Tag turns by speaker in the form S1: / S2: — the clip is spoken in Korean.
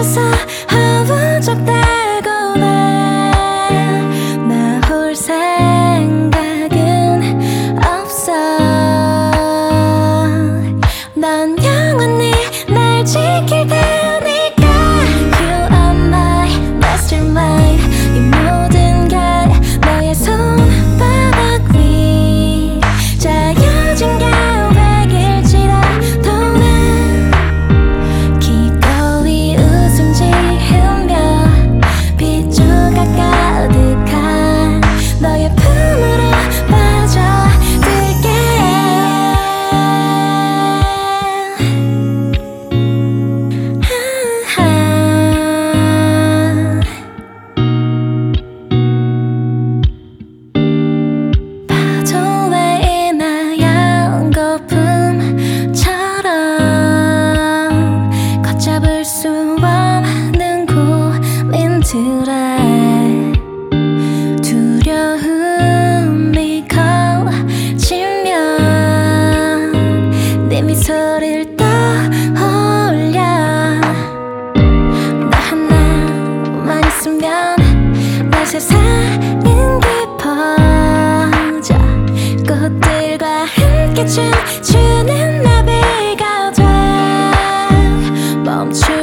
S1: 멈춰서 허우적대고 나올 생각은 없어. 넌 영원히 날 지킬 테니까. You are my mastermind. 이 모든 게 너의 손바닥 위 짜여진 계획일지라도 난 기꺼이 웃음 지으며 빛조각 가득한 너의 품으로 빠져들게. 파도에 인하여 거품처럼 걷잡을 수 없는 고민들에 두려움이 커지면 네 미소를 떠올려. 나 하나만 있으면 내 세상은 깊어져. 꽃들과 함께 춤추는 나비가 돼. 멈추